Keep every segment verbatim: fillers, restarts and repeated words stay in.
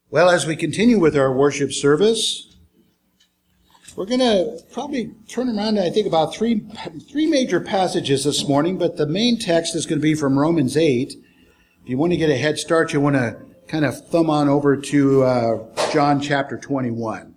Well, as we continue with our worship service, we're going to probably turn around, I think, about three three major passages this morning, but the main text is going to be from Romans eight. If you want to get a head start, you want to kind of thumb on over to uh, John chapter twenty-one.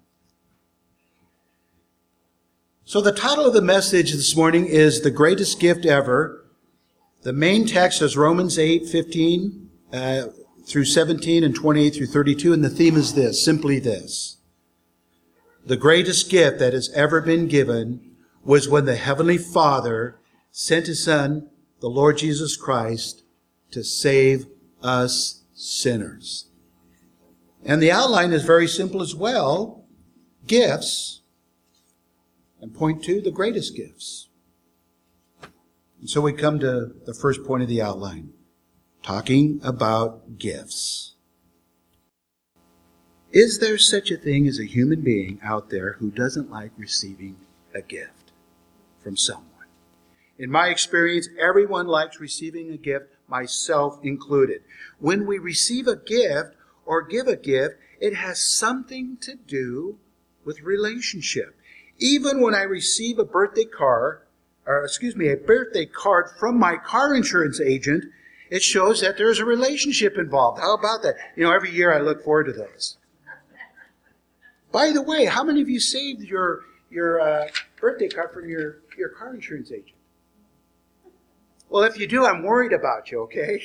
So the title of the message this morning is The Greatest Gift Ever. The main text is Romans eight, fifteen uh, through seventeen and twenty-eight through thirty-two, and the theme is this, simply this. The greatest gift that has ever been given was when the Heavenly Father sent His Son, the Lord Jesus Christ, to save us sinners. And the outline is very simple as well. Gifts. And point two, the greatest gifts. And so we come to the first point of the outline. Talking about gifts. Is there such a thing as a human being out there who doesn't like receiving a gift from someone? In my experience, everyone likes receiving a gift, myself included. When we receive a gift or give a gift, it has something to do with relationship. Even when I receive a birthday card, or excuse me, a birthday card from my car insurance agent, it shows that there's a relationship involved. How about that? You know, every year I look forward to those. By the way, how many of you saved your your uh, birthday card from your, your car insurance agent? Well, if you do, I'm worried about you, okay?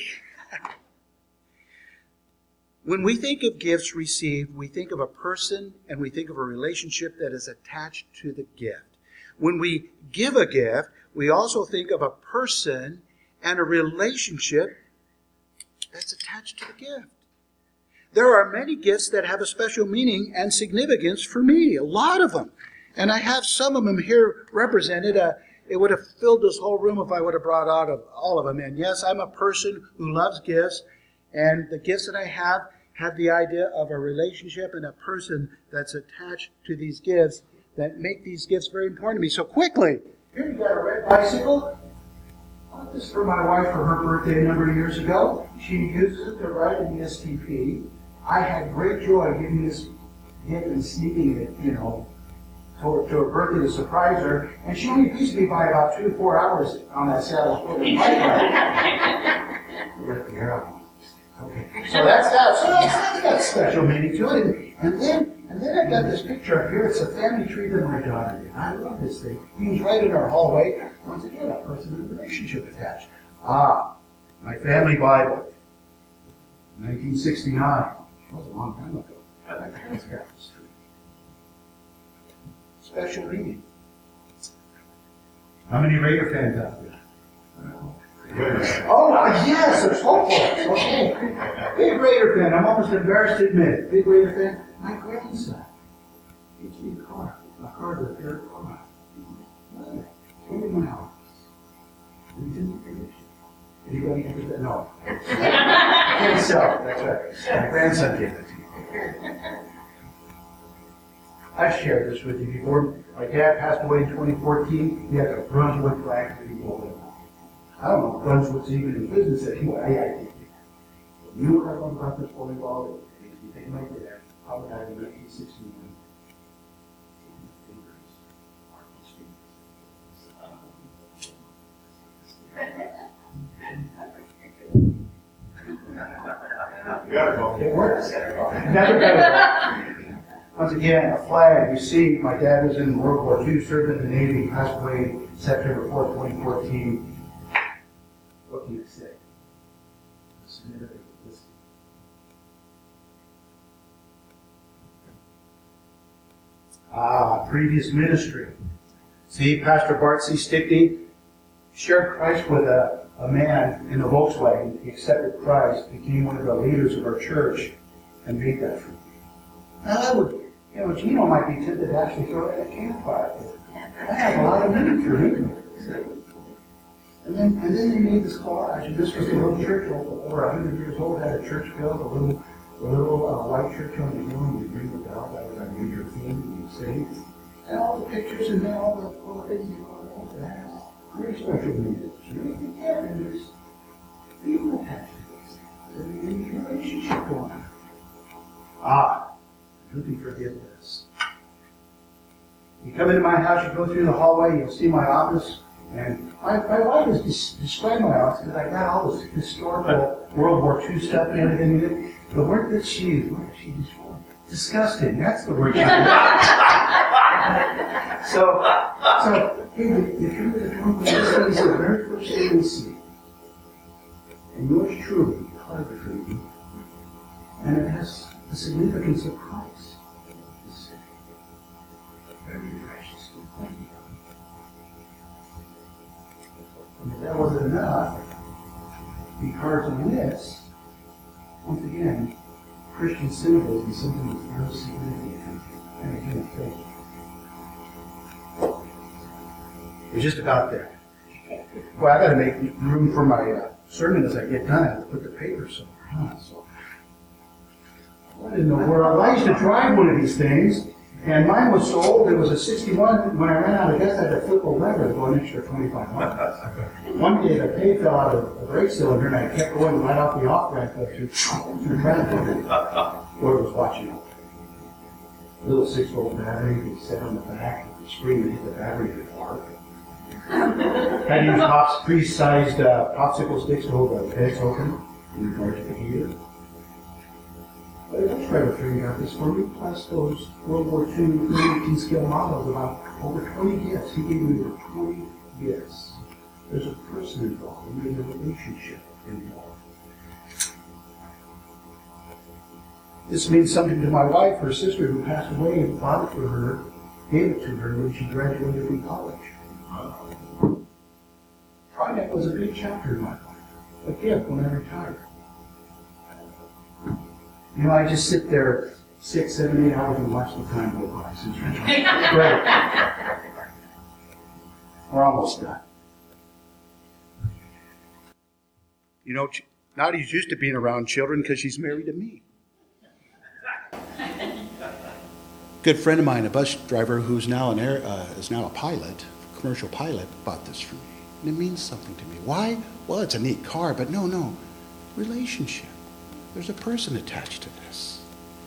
When we think of gifts received, we think of a person and we think of a relationship that is attached to the gift. When we give a gift, we also think of a person and a relationship that's attached to the gift. There are many gifts that have a special meaning and significance for me, a lot of them. And I have some of them here represented. Uh, it would have filled this whole room if I would have brought out of all of them. And yes, I'm a person who loves gifts, and the gifts that I have have the idea of a relationship and a person that's attached to these gifts that make these gifts very important to me. So quickly, here you got a red bicycle. I got this for my wife for her birthday a number of years ago. She uses it to ride in the S T P. I had great joy giving this gift and sneaking it, you know, to, to her birthday to surprise her. And she only beats me by about two to four hours on that saddle bike ride. Okay. So that's that. So that's, that's got special meaning to it. And, and then and then I got this picture up here. It's a family tree that my daughter did. I love this thing. He was right in our hallway. Once again, a person and a relationship attached. Ah, my family Bible. nineteen sixty-nine. That was a long time ago. My parents got this tree. Special meaning. How many Raider fans out there? Oh, yes, there's hope for us. Okay. Big Raider fan. I'm almost embarrassed to admit it. Big Raider fan. My grandson gets me a car. A car with a fair car. twenty miles. Anybody interested? No. Can't sell. That's right. My grandson gave it to me. I've shared this with you before. My dad passed away in twenty fourteen. He had a Brunswick flag to be holding. I don't know if Brunswick's even in business anymore. I, I think. You were up on Breakfast Volleyball. You think like that. Probably died in nineteen sixty-one. It works. Never better. Once again, a flag. You see, my dad was in World War Two, served in the Navy, passed away September fourth, twenty fourteen. What can you say? Ah, previous ministry. See, Pastor Bart C. Stickney shared Christ with a, a man in a Volkswagen. He accepted Christ, became one of the leaders of our church, and made that fruit. Now, I would, you know, Gino might be tempted to actually throw it in a campfire. That has a lot of meaning for me. And then, and then they made this car. Actually, this was a little church over a hundred years old. Had a church built, a little, a little uh, white church on the hill, and you ring the bell. That was our major theme. You sing, and all the pictures and then all the, all the things you want to know. It has very special meaning. Yeah, and there's people attached to this. There's a relationship going on. Ah, who can forget this? You come into my house, you go through the hallway, you'll see my office. And my, my wife has des- described my office because I got all this historical World War Two stuff and everything in it. The word that she used, what did she use for? Disgusting. That's the word. so, so, hey, you come to the home, this is the very first thing we see. And yours truly, Harvard for you. And it has the significance of Christ. It's very precious to thank you. And if that wasn't enough, because of this, once again, Christian symbolism is something that's very significant. And again, faith. We're just about there. Well, I got to make room for my uh, sermon as I get done. I have to put the paper somewhere. Huh? So, what in the world? I used to drive one of these things, and mine was so old it was a sixty-one. When I ran out of gas, I had to flip a lever to go an extra twenty-five miles. One day the pay fell out of the brake cylinder, and I kept going right off the off ramp up to the traffic. Lord was watching it. Little six-volt battery, we set on the back, the screen would hit the battery in the park. Had to use pops, pre-sized uh, popsicle sticks to hold the beds open in regard to the heater. But I was trying to figure out this for me, plus those World War Two eighteen scale models, about over twenty gifts. He gave me over twenty gifts. There's a person involved, and there's a relationship involved. This means something to my wife, her sister who passed away, and bought it for her, gave it to her when she graduated from college. Trinec was a big chapter in my life, a gift when I retired. You know, I just sit there six, seven, eight hours and watch the time go by. Great. We're almost done. You know, Nadia's used to being around children because she's married to me. Good friend of mine, a bus driver who's now an air, uh, is now a pilot, a commercial pilot, bought this for me. And it means something to me. Why? Well, it's a neat car, but no, no. Relationship. There's a person attached to this.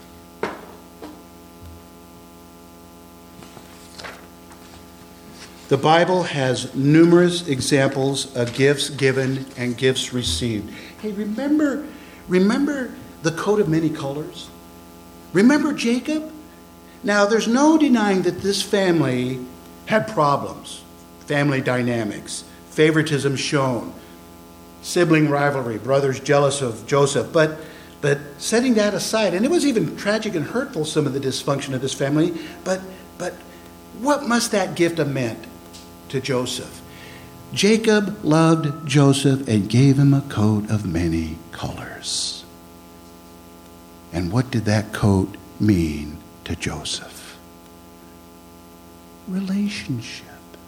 The Bible has numerous examples of gifts given and gifts received. Hey, remember, remember the coat of many colors? Remember Jacob? Now, there's no denying that this family had problems, family dynamics, favoritism shown, sibling rivalry, brothers jealous of Joseph. But, but setting that aside, and it was even tragic and hurtful, some of the dysfunction of this family, but, but what must that gift have meant to Joseph? Jacob loved Joseph and gave him a coat of many colors. And what did that coat mean to Joseph? Relationship.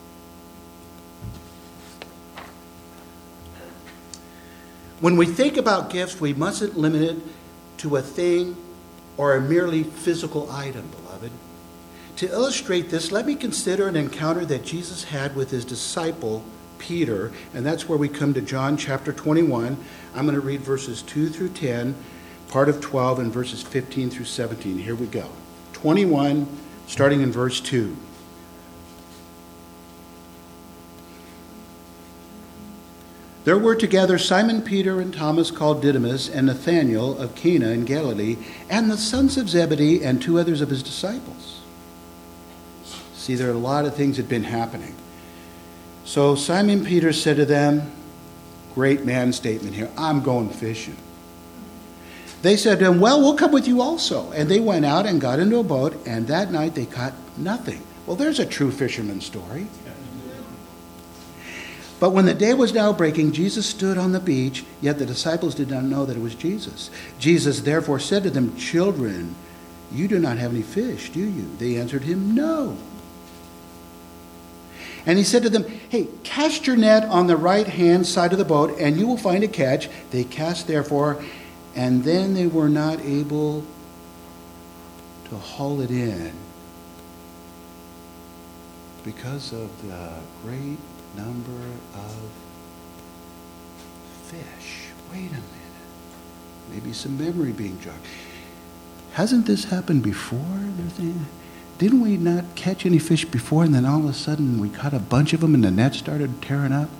When we think about gifts, we mustn't limit it to a thing or a merely physical item, beloved. To illustrate this, let me consider an encounter that Jesus had with his disciple, Peter, and that's where we come to John chapter twenty-one. I'm going to read verses two through ten, part of twelve, and verses fifteen through seventeen. Here we go. twenty-one, starting in verse two. There were together Simon Peter and Thomas called Didymus and Nathanael of Cana in Galilee and the sons of Zebedee and two others of his disciples. See, there are a lot of things that had been happening. So Simon Peter said to them, great man statement here, I'm going fishing. They said to him, well, we'll come with you also. And they went out and got into a boat, and that night they caught nothing. Well, there's a true fisherman story. But when the day was now breaking, Jesus stood on the beach, yet the disciples did not know that it was Jesus. Jesus therefore said to them, children, you do not have any fish, do you? They answered him, no. And he said to them, hey, cast your net on the right-hand side of the boat, and you will find a catch. They cast therefore, and then they were not able to haul it in because of the great number of fish. Wait a minute. Maybe some memory being jogged. hasn't this happened before? They're thinking, didn't we not catch any fish before, and then all of a sudden we caught a bunch of them and the net started tearing up?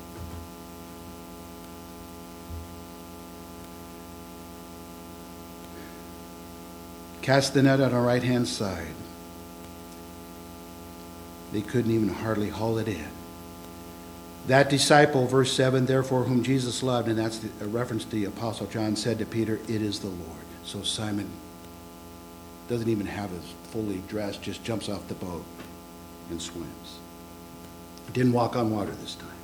Cast the net on our right-hand side. They couldn't even hardly haul it in. That disciple, verse seven, therefore whom Jesus loved, and that's the, a reference to the Apostle John, said to Peter, it is the Lord. So Simon doesn't even have his fully dressed, just jumps off the boat and swims. Didn't walk on water this time.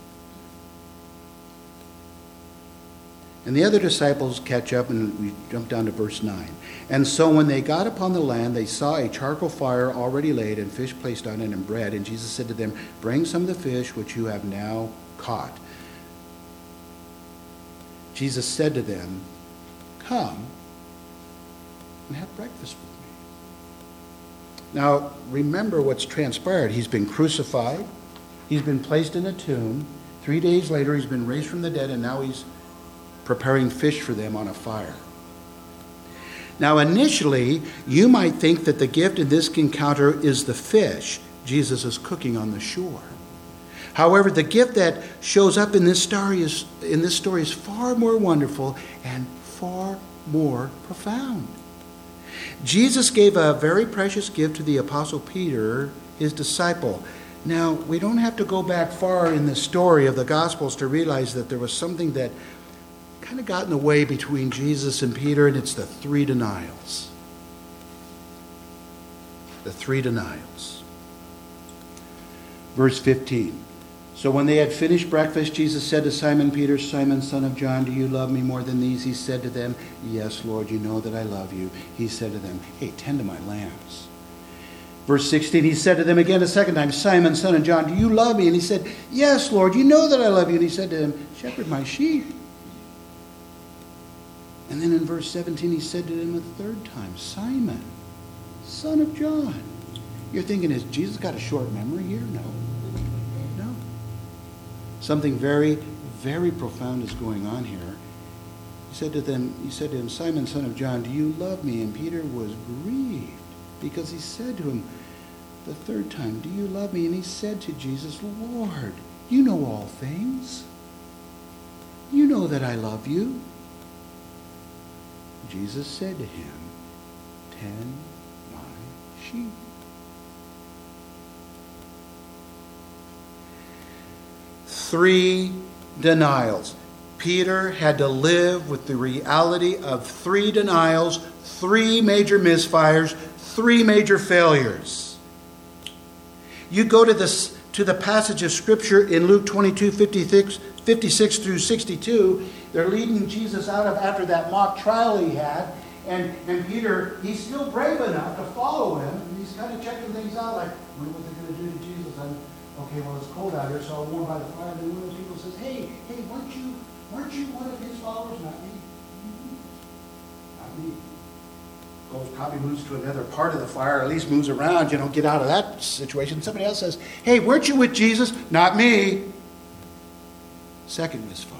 And the other disciples catch up, and we jump down to verse nine. And so when they got upon the land, they saw a charcoal fire already laid, and fish placed on it, and bread. And Jesus said to them, bring some of the fish which you have now caught. Jesus said to them, come and have breakfast with me. Now, remember what's transpired. He's been crucified. He's been placed in a tomb. Three days later, he's been raised from the dead, and now he's preparing fish for them on a fire. Now, initially, you might think that the gift in this encounter is the fish Jesus is cooking on the shore. However, the gift that shows up in this story is, in this story is far more wonderful and far more profound. Jesus gave a very precious gift to the Apostle Peter, his disciple. Now, we don't have to go back far in the story of the Gospels to realize that there was something that kind of got in the way between Jesus and Peter, and it's the three denials. The three denials. Verse fifteen. So when they had finished breakfast, Jesus said to Simon Peter, Simon, son of John, do you love me more than these? He said to them, yes, Lord, you know that I love you. He said to them, hey, tend to my lambs. Verse sixteen, he said to them again a second time, Simon, son of John, do you love me? And he said, yes, Lord, you know that I love you. And he said to him, shepherd my sheep. And then in verse seventeen, he said to him a third time, Simon, son of John. You're thinking, has Jesus got a short memory here? No. No. Something very, very profound is going on here. He said to them, he said to him, Simon, son of John, do you love me? And Peter was grieved because he said to him the third time, do you love me? And he said to Jesus, Lord, you know all things. You know that I love you. Jesus said to him, tend my sheep. Three denials. Peter had to live with the reality of three denials, three major misfires, three major failures. You go to this to the passage of Scripture in Luke twenty-two, fifty-six, fifty-six through sixty-two. They're leading Jesus out of after that mock trial he had. And, and Peter, he's still brave enough to follow him. And he's kind of checking things out like, what are they going to do to Jesus? I'm, okay, well, it's cold out here, so I'll warm by the fire. And then one of those people says, hey, hey, weren't you, weren't you one of his followers? Not me. Not me. Goes, probably moves to another part of the fire, or at least moves around, you know, get out of that situation. Somebody else says, hey, weren't you with Jesus? Not me. Second misfire.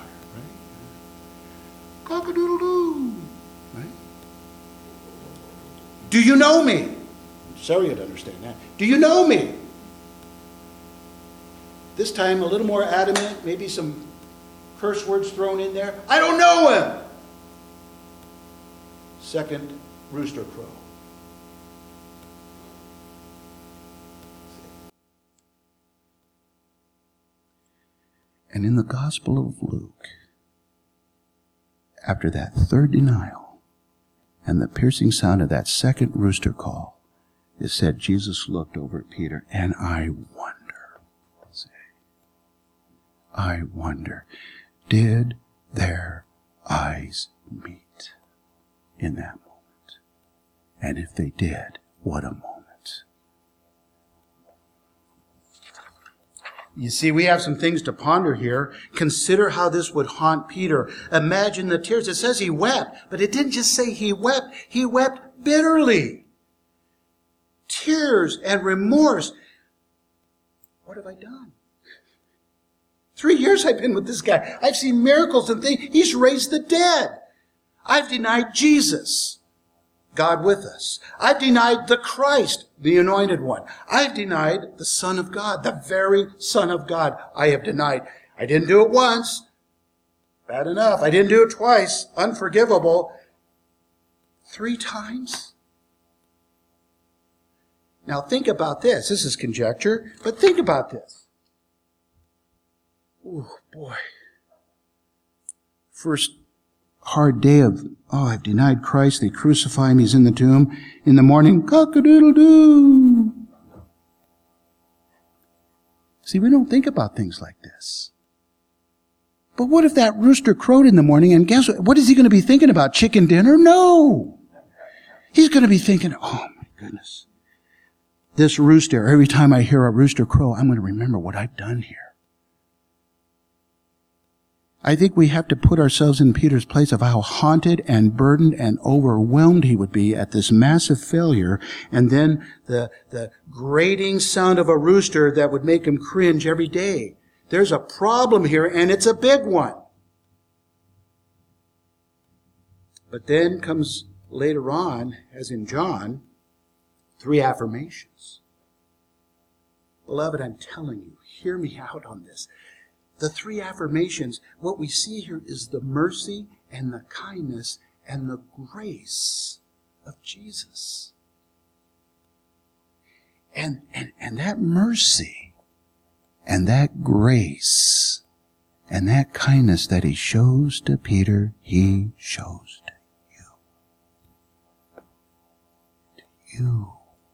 Cock-a-doodle-doo. Right? Do you know me? Sorry you'd understand that. Do you know me? This time a little more adamant, maybe some curse words thrown in there. I don't know him. Second rooster crow. And in the Gospel of Luke, after that third denial and the piercing sound of that second rooster call, it said Jesus looked over at Peter, and I wonder, say, I wonder, did their eyes meet in that moment? And if they did, what a moment. You see, we have some things to ponder here. Consider how this would haunt Peter. Imagine the tears. It says he wept, but it didn't just say he wept. He wept bitterly. Tears and remorse. What have I done? Three years I've been with this guy. I've seen miracles and things. He's raised the dead. I've denied Jesus. God with us. I've denied the Christ, the Anointed One. I've denied the Son of God, the very Son of God. I have denied. I didn't do it once. Bad enough. I didn't do it twice. Unforgivable. Three times? Now think about this. This is conjecture, but think about this. Oh, boy. First hard day of, oh, I've denied Christ. They crucify him. He's in the tomb. In the morning, cock-a-doodle-doo. See, we don't think about things like this. But what if that rooster crowed in the morning, and guess what? What is he going to be thinking about? Chicken dinner? No. He's going to be thinking, oh, my goodness. This rooster, every time I hear a rooster crow, I'm going to remember what I've done here. I think we have to put ourselves in Peter's place of how haunted and burdened and overwhelmed he would be at this massive failure, and then the, the grating sound of a rooster that would make him cringe every day. There's a problem here, and it's a big one. But then comes later on, as in John, three affirmations. Beloved, I'm telling you, hear me out on this. The three affirmations, what we see here is the mercy and the kindness and the grace of Jesus. And, and, and that mercy and that grace and that kindness that he shows to Peter, he shows to you. To you.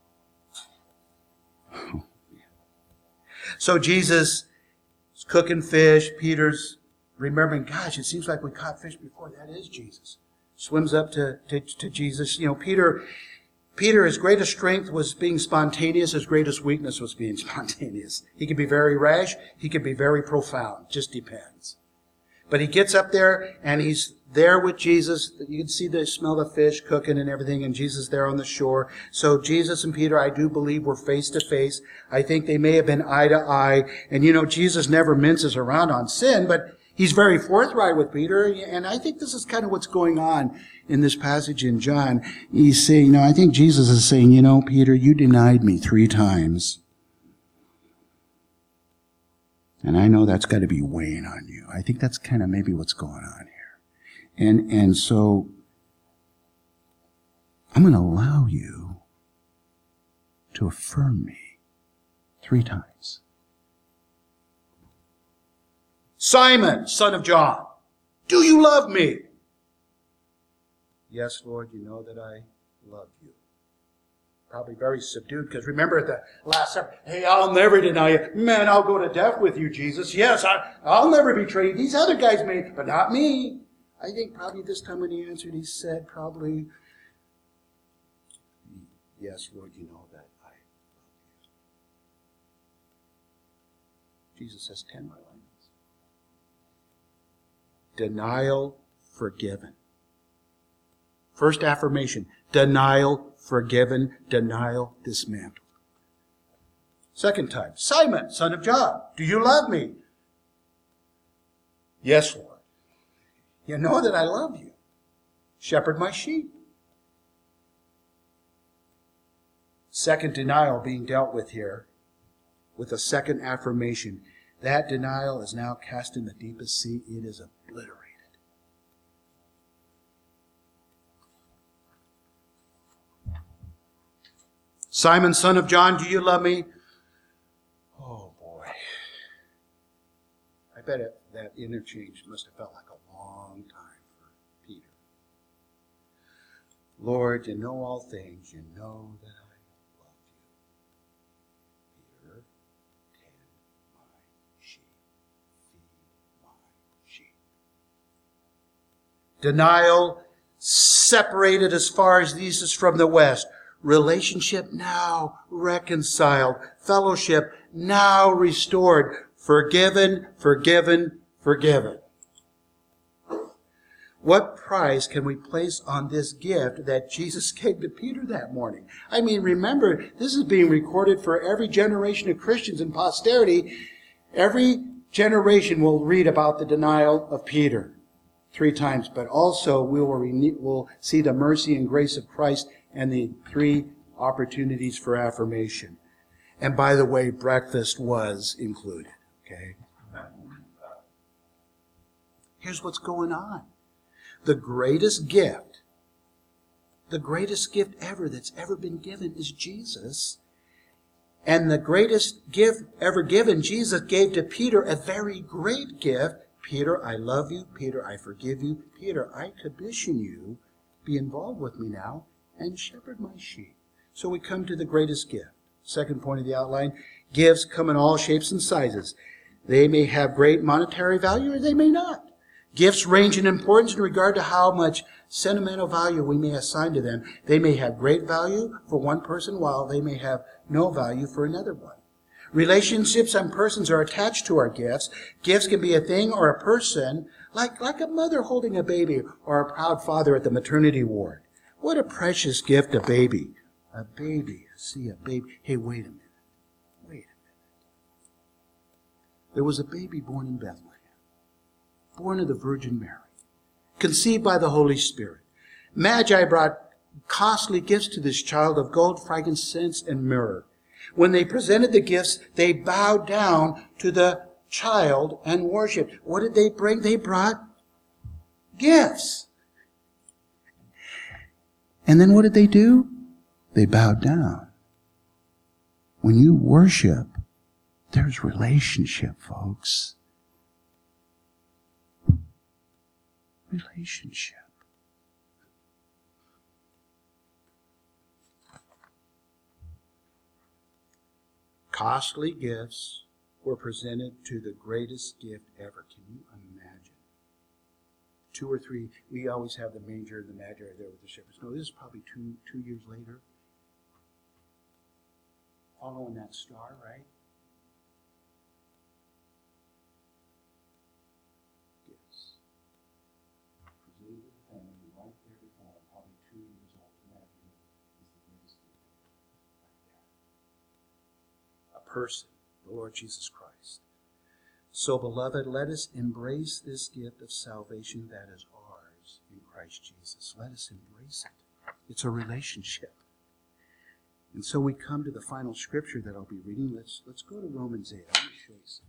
So Jesus is cooking fish. Peter's remembering, gosh, it seems like we caught fish before. That is Jesus. Swims up to, to, to Jesus. You know, Peter, Peter, his greatest strength was being spontaneous. His greatest weakness was being spontaneous. He could be very rash. He could be very profound. Just depends. But he gets up there and he's there with Jesus. You can see the smell of fish cooking and everything, and Jesus there on the shore. So Jesus and Peter, I do believe, were face to face. I think they may have been eye to eye. And you know, Jesus never minces around on sin, but he's very forthright with Peter. And I think this is kind of what's going on in this passage in John. He's saying, you know, I think Jesus is saying, you know, Peter, you denied me three times. And I know that's got to be weighing on you. I think that's kind of maybe what's going on here. And and so I'm going to allow you to affirm me three times. Simon, son of John, do you love me? Yes, Lord, you know that I love you. Probably very subdued, because remember at the last supper, hey, I'll never deny you. Man, I'll go to death with you, Jesus. Yes, I, I'll never betray you. These other guys may, but not me. I think probably this time when he answered, he said probably, yes, Lord, you know that I love you. Jesus says ten more lines. Denial forgiven. First affirmation, denial forgiven, denial dismantled. Second time, Simon, son of John, do you love me? Yes, Lord. You know that I love you. Shepherd my sheep. Second denial being dealt with here with a second affirmation. That denial is now cast in the deepest sea. It is obliterated. Simon, son of John, do you love me? Oh, boy. I bet it, that interchange must have felt like a long time for Peter. Lord, you know all things. You know that I love you. Peter, tend my sheep. Feed my sheep. Denial separated as far as the east is from the west. Relationship now reconciled. Fellowship now restored. Forgiven, forgiven, forgiven. What price can we place on this gift that Jesus gave to Peter that morning? I mean, remember, this is being recorded for every generation of Christians in posterity. Every generation will read about the denial of Peter. three times, but also we will renew, we'll see the mercy and grace of Christ and the three opportunities for affirmation. And by the way, breakfast was included. Okay? Here's what's going on. The greatest gift, the greatest gift ever that's ever been given is Jesus. And the greatest gift ever given, Jesus gave to Peter a very great gift. Peter, I love you. Peter, I forgive you. Peter, I commission you. Be involved with me now and shepherd my sheep. So we come to the greatest gift. Second point of the outline, gifts come in all shapes and sizes. They may have great monetary value or they may not. Gifts range in importance in regard to how much sentimental value we may assign to them. They may have great value for one person while they may have no value for another one. Relationships and persons are attached to our gifts. Gifts can be a thing or a person, like, like a mother holding a baby or a proud father at the maternity ward. What a precious gift, a baby. A baby. See, a baby. Hey, wait a minute. Wait a minute. There was a baby born in Bethlehem, born of the Virgin Mary, conceived by the Holy Spirit. Magi brought costly gifts to this child of gold, frankincense, and myrrh. When they presented the gifts, they bowed down to the child and worshipped. What did they bring? They brought gifts. And then what did they do? They bowed down. When you worship, there's relationship, folks. Relationship. Costly gifts were presented to the greatest gift ever. Can you imagine? Two or three, we always have the manger and the magi there with the shepherds. No, this is probably two two years later. Following that star, right? Gifts. Presented to the family right there before, probably two years old. Imagine is the greatest gift right there. A person, the Lord Jesus Christ. So, beloved, let us embrace this gift of salvation that is ours in Christ Jesus. Let us embrace it. It's a relationship. And so we come to the final scripture that I'll be reading. Let's, let's go to Romans eight. I want to show you something.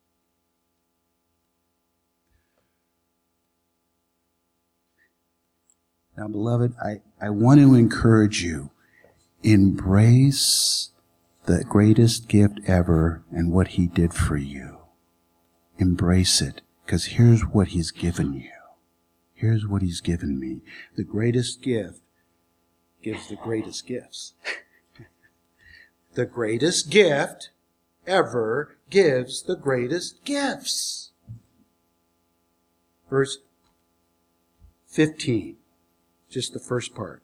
Now, beloved, I, I want to encourage you. Embrace the greatest gift ever and what He did for you. Embrace it, because here's what He's given you. Here's what He's given me. The greatest gift gives the greatest gifts. The greatest gift ever gives the greatest gifts. Verse fifteen, just the first part.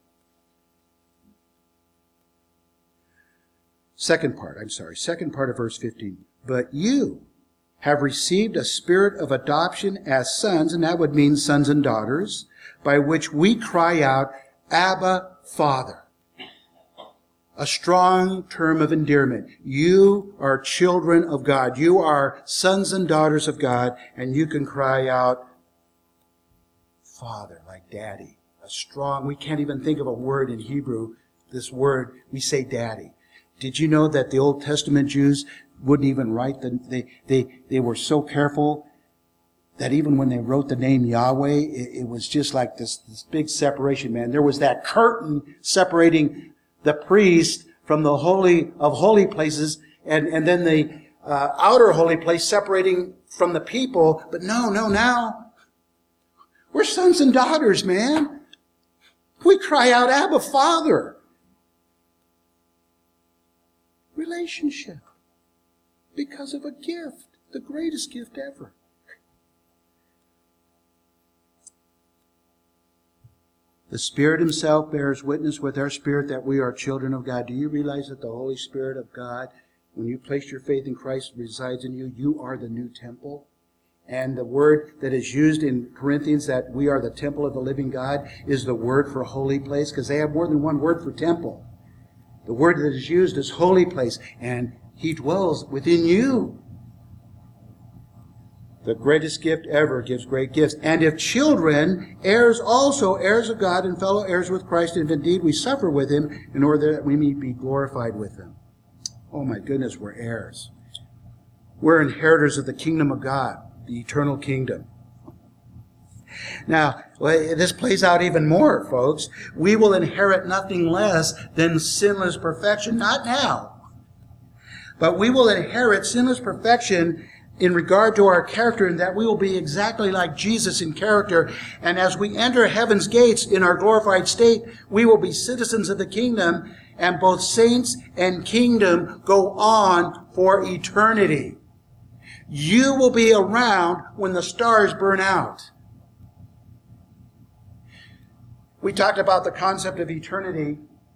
Second part, I'm sorry, second part of verse fifteen. But you have received a spirit of adoption as sons, and that would mean sons and daughters, by which we cry out, Abba, Father. A strong term of endearment. You are children of God. You are sons and daughters of God, and you can cry out, Father, like Daddy. A strong, we can't even think of a word in Hebrew, this word, we say Daddy. Did you know that the Old Testament Jews wouldn't even write the, they, they, they were so careful that even when they wrote the name Yahweh, it, it was just like this, this big separation, man. There was that curtain separating the priest from the holy of holy places, and, and then the uh, outer holy place separating from the people. But no, no, now we're sons and daughters, man. We cry out, Abba, Father. Relationship. Because of a gift, the greatest gift ever. The Spirit Himself bears witness with our spirit that we are children of God. Do you realize that the Holy Spirit of God, when you place your faith in Christ, resides in you? You are the new temple. And the word that is used in Corinthians, that we are the temple of the living God, is the word for holy place, because they have more than one word for temple. The word that is used is holy place, and He dwells within you. The greatest gift ever gives great gifts. And if children, heirs also, heirs of God and fellow heirs with Christ, if indeed we suffer with him, in order that we may be glorified with him. Oh my goodness, we're heirs. We're inheritors of the kingdom of God, the eternal kingdom. Now, this plays out even more, folks. We will inherit nothing less than sinless perfection, not now. But we will inherit sinless perfection in regard to our character, and that we will be exactly like Jesus in character. And as we enter heaven's gates in our glorified state, we will be citizens of the kingdom, and both saints and kingdom go on for eternity. You will be around when the stars burn out. We talked about the concept of eternity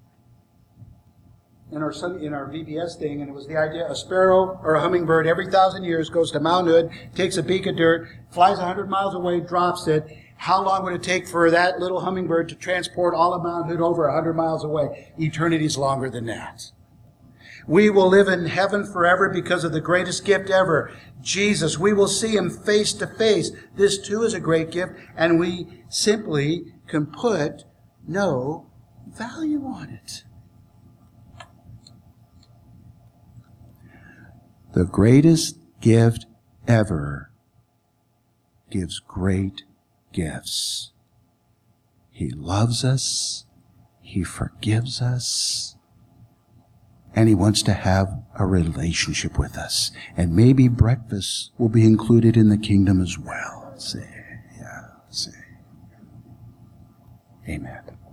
in our in our V B S thing, and it was the idea a sparrow or a hummingbird every thousand years goes to Mount Hood, takes a beak of dirt, flies a hundred miles away, drops it. How long would it take for that little hummingbird to transport all of Mount Hood over a hundred miles away? Eternity's longer than that. We will live in heaven forever because of the greatest gift ever, Jesus. We will see him face to face. This too is a great gift, and we simply can put no value on it. The greatest gift ever gives great gifts. He loves us, he forgives us, and he wants to have a relationship with us. And maybe breakfast will be included in the kingdom as well. See, yeah, see. Amen.